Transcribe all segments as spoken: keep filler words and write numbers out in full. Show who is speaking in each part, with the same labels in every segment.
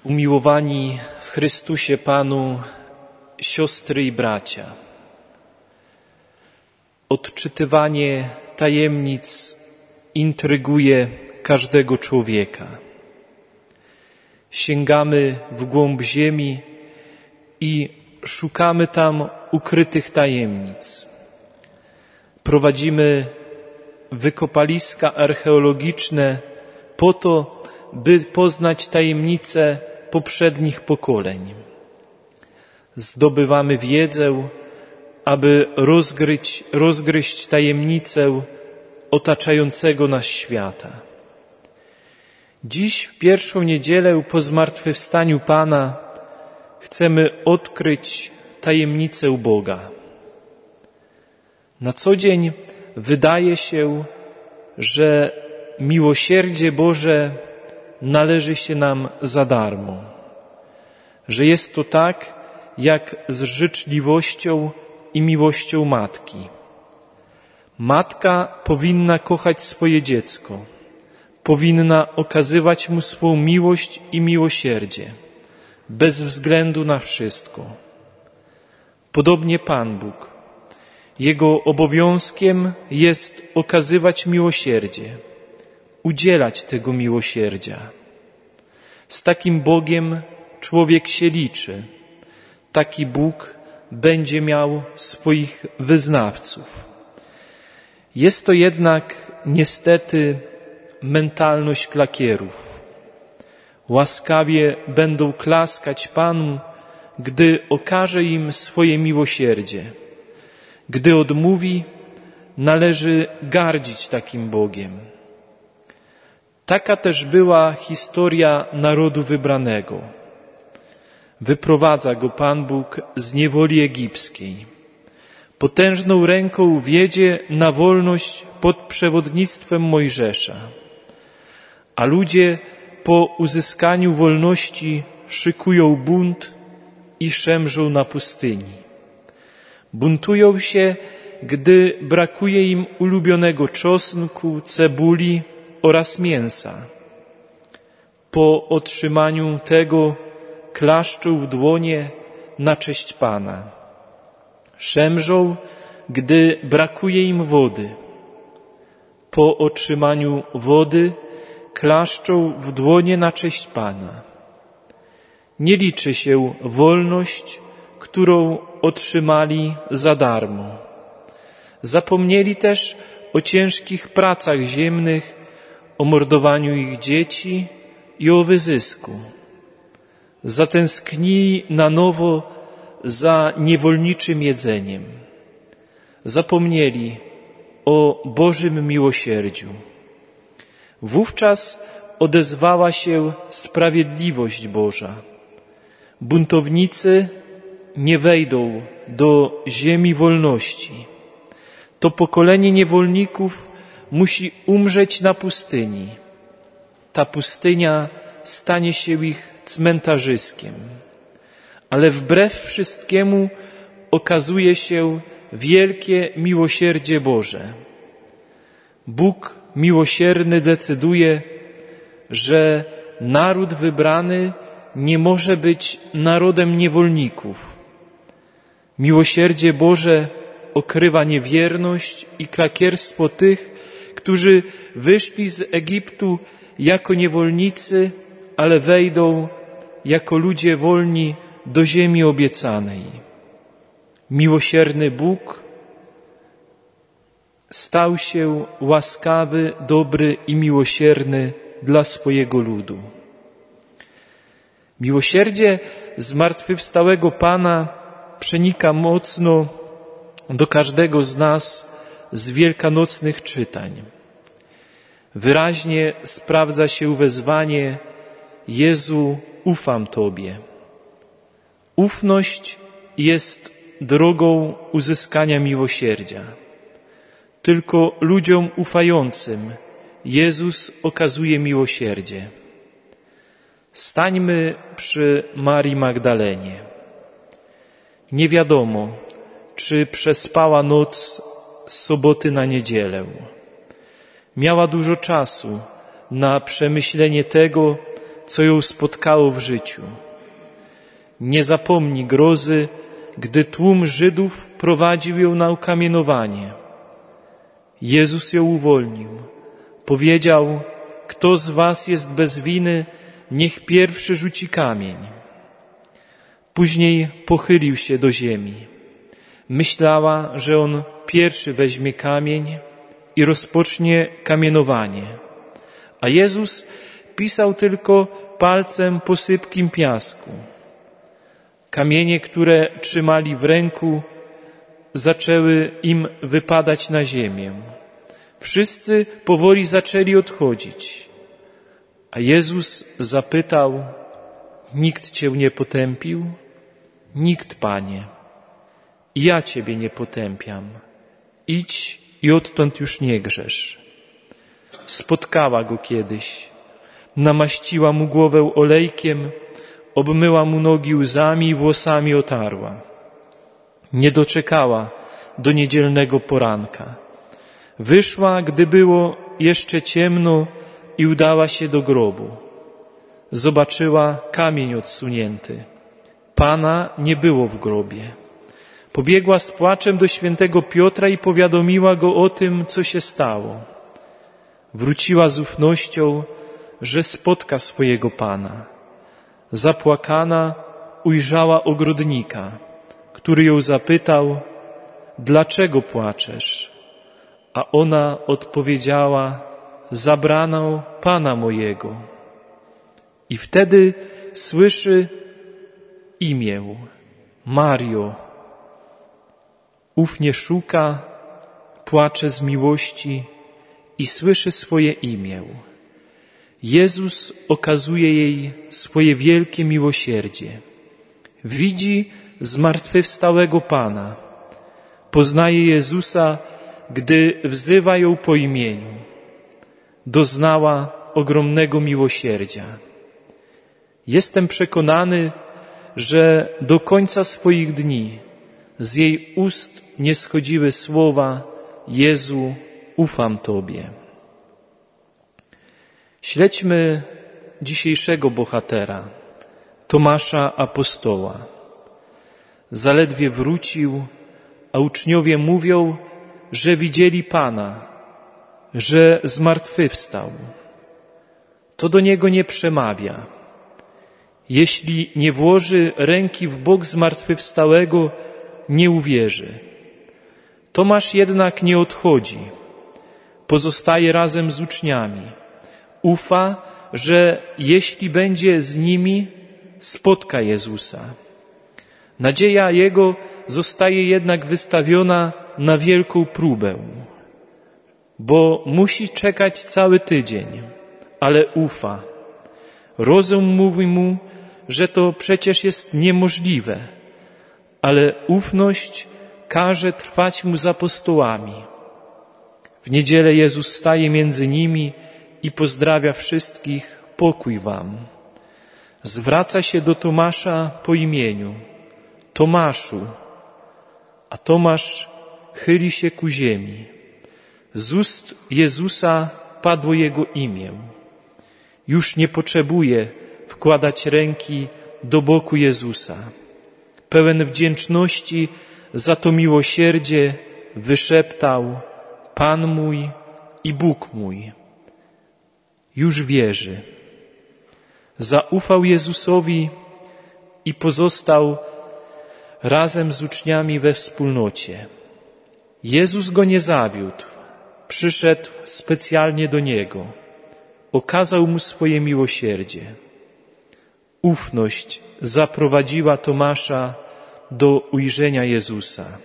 Speaker 1: Umiłowani w Chrystusie Panu siostry i bracia, odczytywanie tajemnic intryguje każdego człowieka. Sięgamy w głąb ziemi i szukamy tam ukrytych tajemnic. Prowadzimy wykopaliska archeologiczne po to, by poznać tajemnice poprzednich pokoleń. Zdobywamy wiedzę, aby rozgryźć, rozgryźć tajemnicę otaczającego nas świata. Dziś, w pierwszą niedzielę po zmartwychwstaniu Pana, chcemy odkryć tajemnicę Boga. Na co dzień wydaje się, że miłosierdzie Boże należy się nam za darmo, że jest to tak, jak z życzliwością i miłością matki. Matka powinna kochać swoje dziecko, powinna okazywać mu swą miłość i miłosierdzie, bez względu na wszystko. Podobnie Pan Bóg. Jego obowiązkiem jest okazywać miłosierdzie, udzielać tego miłosierdzia. Z takim Bogiem człowiek się liczy. Taki Bóg będzie miał swoich wyznawców. Jest to jednak niestety mentalność klakierów. Łaskawie będą klaskać Panu, gdy okaże im swoje miłosierdzie. Gdy odmówi, należy gardzić takim Bogiem. Taka też była historia narodu wybranego. Wyprowadza go Pan Bóg z niewoli egipskiej. Potężną ręką wiedzie na wolność pod przewodnictwem Mojżesza. A ludzie po uzyskaniu wolności szykują bunt i szemrzą na pustyni. Buntują się, gdy brakuje im ulubionego czosnku, cebuli oraz mięsa. Po otrzymaniu tego klaszczą w dłonie na cześć Pana. Szemrzą, gdy brakuje im wody. Po otrzymaniu wody klaszczą w dłonie na cześć Pana. Nie liczy się wolność, którą otrzymali za darmo. Zapomnieli też o ciężkich pracach ziemnych, o mordowaniu ich dzieci i o wyzysku. Zatęsknili na nowo za niewolniczym jedzeniem. Zapomnieli o Bożym miłosierdziu. Wówczas odezwała się sprawiedliwość Boża. Buntownicy nie wejdą do ziemi wolności. To pokolenie niewolników musi umrzeć na pustyni. Ta pustynia stanie się ich cmentarzyskiem. Ale wbrew wszystkiemu okazuje się wielkie miłosierdzie Boże. Bóg miłosierny decyduje, że naród wybrany nie może być narodem niewolników. Miłosierdzie Boże okrywa niewierność i klakierstwo tych, którzy wyszli z Egiptu jako niewolnicy, ale wejdą jako ludzie wolni do ziemi obiecanej. Miłosierny Bóg stał się łaskawy, dobry i miłosierny dla swojego ludu. Miłosierdzie zmartwychwstałego Pana przenika mocno do każdego z nas z wielkanocnych czytań. Wyraźnie sprawdza się wezwanie: Jezu, ufam Tobie. Ufność jest drogą uzyskania miłosierdzia. Tylko ludziom ufającym Jezus okazuje miłosierdzie. Stańmy przy Marii Magdalenie. Nie wiadomo, czy przespała noc z soboty na niedzielę. Miała dużo czasu na przemyślenie tego, co ją spotkało w życiu. Nie zapomni grozy, gdy tłum Żydów prowadził ją na ukamienowanie. Jezus ją uwolnił. Powiedział: kto z was jest bez winy, niech pierwszy rzuci kamień. Później pochylił się do ziemi. Myślała, że on pierwszy weźmie kamień i rozpocznie kamienowanie. A Jezus pisał tylko palcem po sypkim piasku. Kamienie, które trzymali w ręku, zaczęły im wypadać na ziemię. Wszyscy powoli zaczęli odchodzić. A Jezus zapytał: nikt cię nie potępił? Nikt, Panie. Ja ciebie nie potępiam. Idź i odtąd już nie grzesz. Spotkała go kiedyś. Namaściła mu głowę olejkiem, obmyła mu nogi łzami i włosami otarła. Nie doczekała do niedzielnego poranka. Wyszła, gdy było jeszcze ciemno, i udała się do grobu. Zobaczyła kamień odsunięty. Pana nie było w grobie. Pobiegła z płaczem do świętego Piotra i powiadomiła go o tym, co się stało. Wróciła z ufnością, że spotka swojego Pana. Zapłakana ujrzała ogrodnika, który ją zapytał: dlaczego płaczesz? A ona odpowiedziała: zabrano Pana mojego. I wtedy słyszy imię: Mario. Ufnie szuka, płacze z miłości i słyszy swoje imię. Jezus okazuje jej swoje wielkie miłosierdzie. Widzi zmartwychwstałego Pana. Poznaje Jezusa, gdy wzywa ją po imieniu. Doznała ogromnego miłosierdzia. Jestem przekonany, że do końca swoich dni z jej ust nie schodziły słowa: Jezu, ufam Tobie. Śledźmy dzisiejszego bohatera, Tomasza Apostoła. Zaledwie wrócił, a uczniowie mówią, że widzieli Pana, że zmartwychwstał. To do niego nie przemawia. Jeśli nie włoży ręki w bok zmartwychwstałego, nie uwierzy. Tomasz jednak nie odchodzi. Pozostaje razem z uczniami. Ufa, że jeśli będzie z nimi, spotka Jezusa. Nadzieja jego zostaje jednak wystawiona na wielką próbę, bo musi czekać cały tydzień, ale ufa. Rozum mówi mu, że to przecież jest niemożliwe, ale ufność każe trwać mu z apostołami. W niedzielę Jezus staje między nimi i pozdrawia wszystkich: pokój wam. Zwraca się do Tomasza po imieniu: Tomaszu, a Tomasz chyli się ku ziemi. Z ust Jezusa padło Jego imię. Już nie potrzebuje wkładać ręki do boku Jezusa. Pełen wdzięczności za to miłosierdzie wyszeptał: Pan mój i Bóg mój. Już wierzy. Zaufał Jezusowi i pozostał razem z uczniami we wspólnocie. Jezus go nie zawiódł. Przyszedł specjalnie do niego. Okazał mu swoje miłosierdzie. Ufność zaprowadziła Tomasza do ujrzenia Jezusa.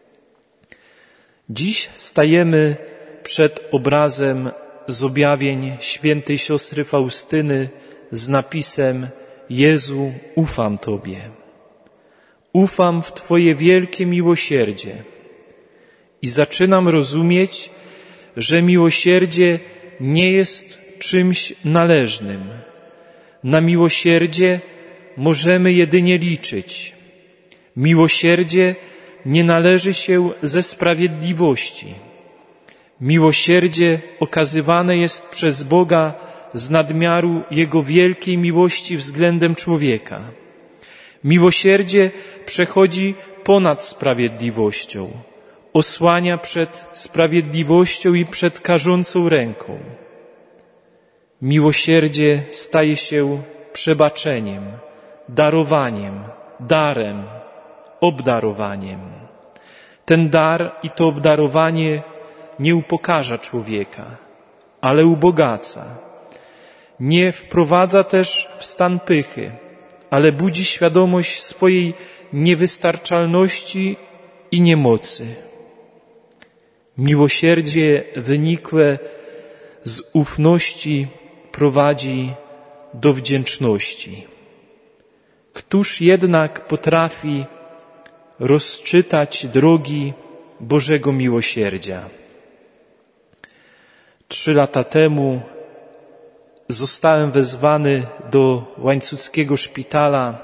Speaker 1: Dziś stajemy przed obrazem z objawień świętej siostry Faustyny z napisem: Jezu, ufam Tobie. Ufam w Twoje wielkie miłosierdzie i zaczynam rozumieć, że miłosierdzie nie jest czymś należnym. Na miłosierdzie możemy jedynie liczyć. Miłosierdzie nie należy się ze sprawiedliwości. Miłosierdzie okazywane jest przez Boga z nadmiaru Jego wielkiej miłości względem człowieka. Miłosierdzie przechodzi ponad sprawiedliwością, osłania przed sprawiedliwością i przed karzącą ręką. Miłosierdzie staje się przebaczeniem, darowaniem, darem, obdarowaniem. Ten dar i to obdarowanie nie upokarza człowieka, ale ubogaca. Nie wprowadza też w stan pychy, ale budzi świadomość swojej niewystarczalności i niemocy. Miłosierdzie wynikłe z ufności prowadzi do wdzięczności. Któż jednak potrafi rozczytać drogi Bożego miłosierdzia? Trzy lata temu zostałem wezwany do łańcuckiego szpitala,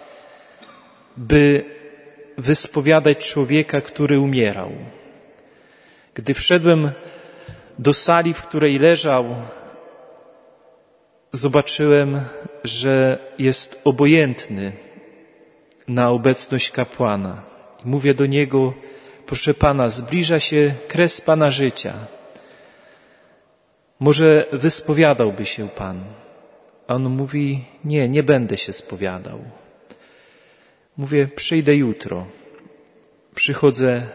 Speaker 1: by wyspowiadać człowieka, który umierał. Gdy wszedłem do sali, w której leżał, zobaczyłem, że jest obojętny na obecność kapłana. I mówię do niego: proszę pana, zbliża się kres pana życia. Może wyspowiadałby się pan? A on mówi: nie, nie będę się spowiadał. Mówię: przyjdę jutro. Przychodzę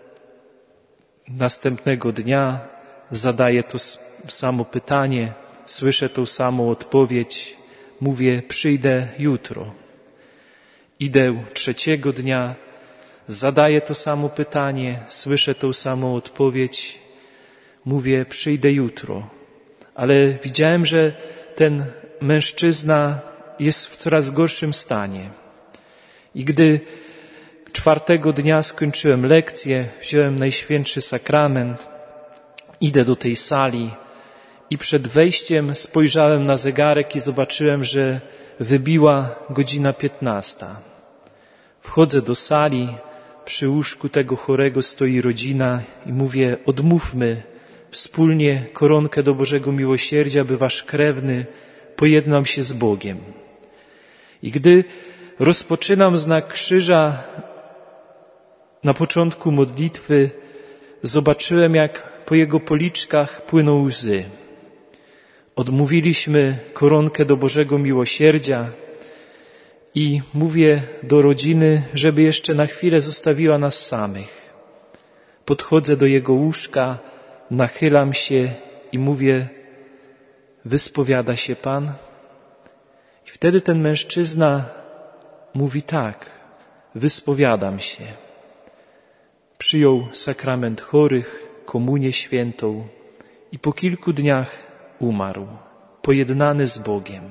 Speaker 1: następnego dnia, zadaję to samo pytanie, słyszę tą samą odpowiedź. Mówię: przyjdę jutro. Idę trzeciego dnia, zadaję to samo pytanie, słyszę tą samą odpowiedź. Mówię: przyjdę jutro. Ale widziałem, że ten mężczyzna jest w coraz gorszym stanie. I gdy czwartego dnia skończyłem lekcję, wziąłem Najświętszy Sakrament, idę do tej sali i przed wejściem spojrzałem na zegarek i zobaczyłem, że wybiła godzina piętnasta. Wchodzę do sali, przy łóżku tego chorego stoi rodzina i mówię: odmówmy wspólnie koronkę do Bożego Miłosierdzia, by wasz krewny pojednał się z Bogiem. I gdy rozpoczynam znak krzyża, na początku modlitwy zobaczyłem, jak po jego policzkach płyną łzy. Odmówiliśmy koronkę do Bożego Miłosierdzia i mówię do rodziny, żeby jeszcze na chwilę zostawiła nas samych. Podchodzę do jego łóżka, nachylam się i mówię: wyspowiada się pan? I wtedy ten mężczyzna mówi: tak, wyspowiadam się. Przyjął sakrament chorych, komunię świętą i po kilku dniach umarł, pojednany z Bogiem.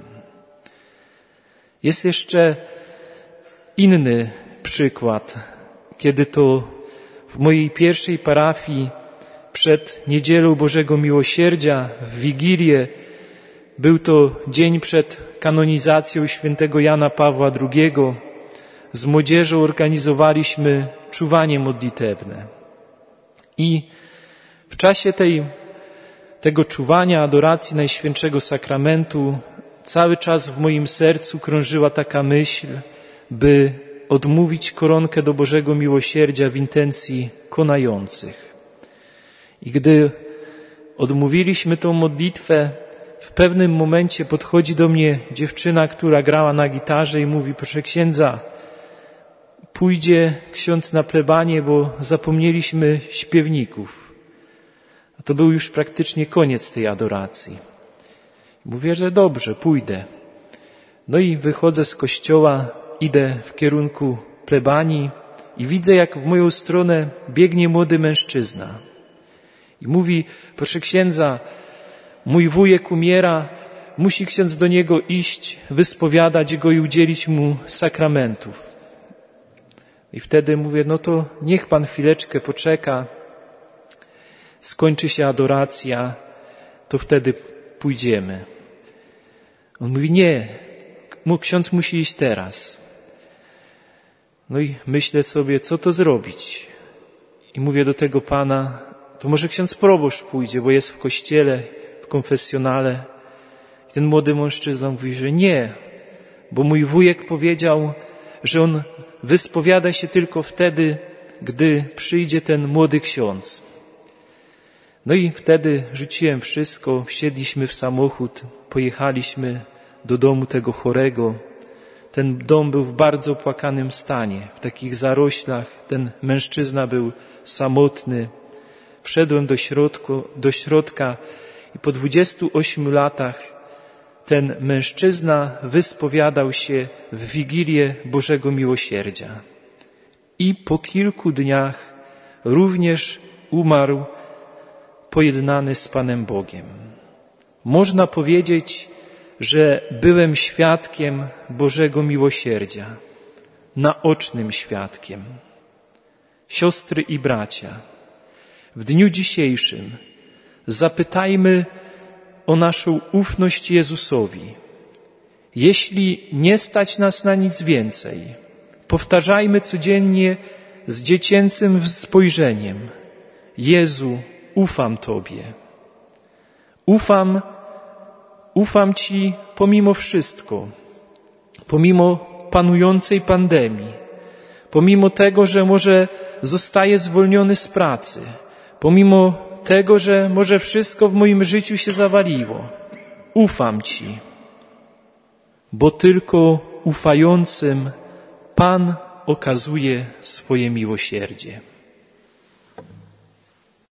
Speaker 1: Jest jeszcze inny przykład, kiedy to w mojej pierwszej parafii przed Niedzielą Bożego Miłosierdzia, w Wigilię, był to dzień przed kanonizacją świętego Jana Pawła drugiego, z młodzieżą organizowaliśmy czuwanie modlitewne. I w czasie tej, tego czuwania, adoracji Najświętszego Sakramentu cały czas w moim sercu krążyła taka myśl, by odmówić koronkę do Bożego Miłosierdzia w intencji konających. I gdy odmówiliśmy tą modlitwę, w pewnym momencie podchodzi do mnie dziewczyna, która grała na gitarze i mówi: proszę księdza, pójdzie ksiądz na plebanię, bo zapomnieliśmy śpiewników. A to był już praktycznie koniec tej adoracji. Mówię, że dobrze, pójdę. No i wychodzę z kościoła, idę w kierunku plebanii i widzę, jak w moją stronę biegnie młody mężczyzna. I mówi: proszę księdza, mój wujek umiera, musi ksiądz do niego iść, wyspowiadać go i udzielić mu sakramentów. I wtedy mówię: no to niech pan chwileczkę poczeka, skończy się adoracja, to wtedy pójdziemy. On mówi: nie, ksiądz musi iść teraz. No i myślę sobie, co to zrobić. I mówię do tego pana: to może ksiądz proboszcz pójdzie, bo jest w kościele, w konfesjonale. I ten młody mężczyzna mówi, że nie, bo mój wujek powiedział, że on wyspowiada się tylko wtedy, gdy przyjdzie ten młody ksiądz. No i wtedy rzuciłem wszystko, wsiedliśmy w samochód, pojechaliśmy do domu tego chorego. Ten dom był w bardzo opłakanym stanie, w takich zaroślach. Ten mężczyzna był samotny. Wszedłem do, środku, do środka i po dwudziestu ośmiu latach ten mężczyzna wyspowiadał się w Wigilię Bożego Miłosierdzia. I po kilku dniach również umarł pojednany z Panem Bogiem. Można powiedzieć, że byłem świadkiem Bożego Miłosierdzia, naocznym świadkiem. Siostry i bracia, w dniu dzisiejszym zapytajmy o naszą ufność Jezusowi. Jeśli nie stać nas na nic więcej, powtarzajmy codziennie z dziecięcym spojrzeniem: Jezu, ufam Tobie. Ufam, ufam Ci pomimo wszystko, pomimo panującej pandemii, pomimo tego, że może zostaję zwolniony z pracy, pomimo tego, że może wszystko w moim życiu się zawaliło. Ufam Ci, bo tylko ufającym Pan okazuje swoje miłosierdzie.